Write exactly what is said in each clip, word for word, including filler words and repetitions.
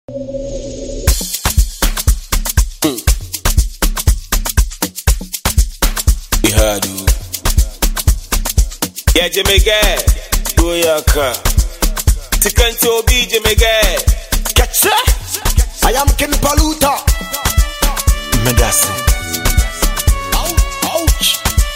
Yeah, Jamaica, go your car. Tikanti obi Jamaica. Catcha, I am Ken Paluta. Medasi. Ouch.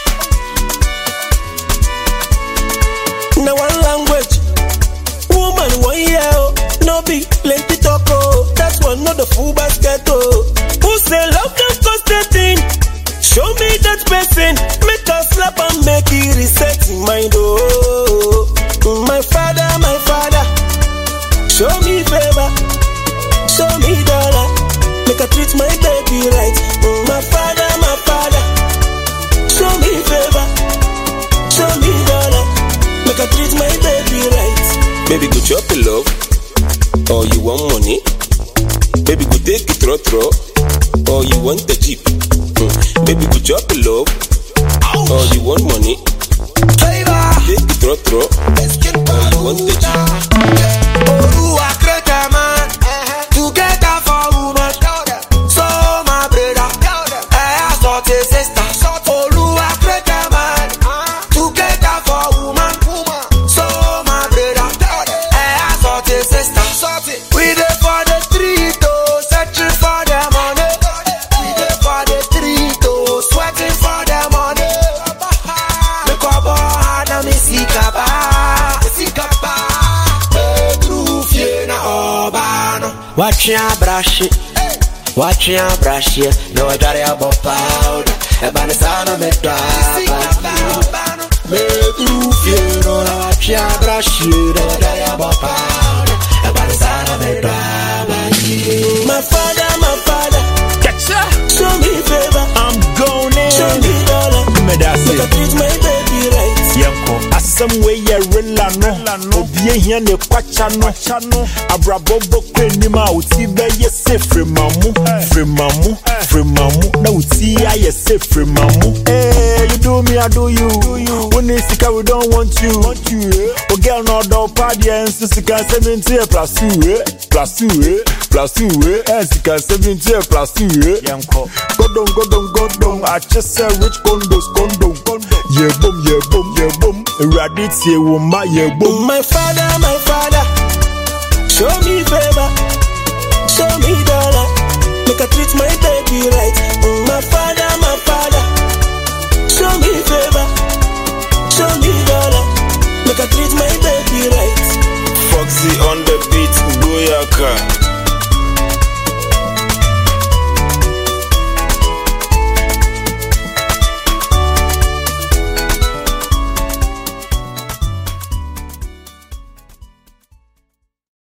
Now one language, woman one year, no big plenty talk oh. That's one not the full basket oh. Who say love can cost a thing? Show me that person, make us slap and make it reset in mind oh. My father, my father, show me favor, show me dollar, make I treat my baby right. My father, my father, show me favor, show me dollar, make I treat my baby right. Baby go chop the love, or you want money. Baby go take it throw throw, or you want the jeep. Mm. Baby go chop the love, ouch, or you want money. Favor, take it throw throw, or you want the jeep. Oh, you are great man, together for woman. So my brother, I thought a sister. Oh, you are great man, together for woman. So my brother, I thought a sister. We there for the street, oh, searching for the money. We there for the street, oh, sweating for the money. Me kobo hana me sikaba, sikaba. Me trufie na obano. Watch ya brush it, watch ya brush it. No I got ya powder. E bana sana me draba. Me trufie no watch ya brush it. No I got ya powder. E bana sana me draba. My father, my father, Catcha, show me favor, I'm going in. show me dollar, Medasi. make I treat my baby right. Yanko, asem we ye rela no. Obie hia ne kwacha no. Abrabobo kwe ni ma uti be ye se frimamu, frimamu, frimamu. Na uti ya ye se frimamu. Hey, you do me, I do you. When it's sika we don't want you. O girl no do party and sika seventy plus two, plus two, plus two. And sika seventy plus two. Yanko, go down, go down, go down. I just say rich condos, condo, condo. Yeah boom, yeah boom, yeah boom. Radit ye woman, yeah boom. My father, my father, show me favor,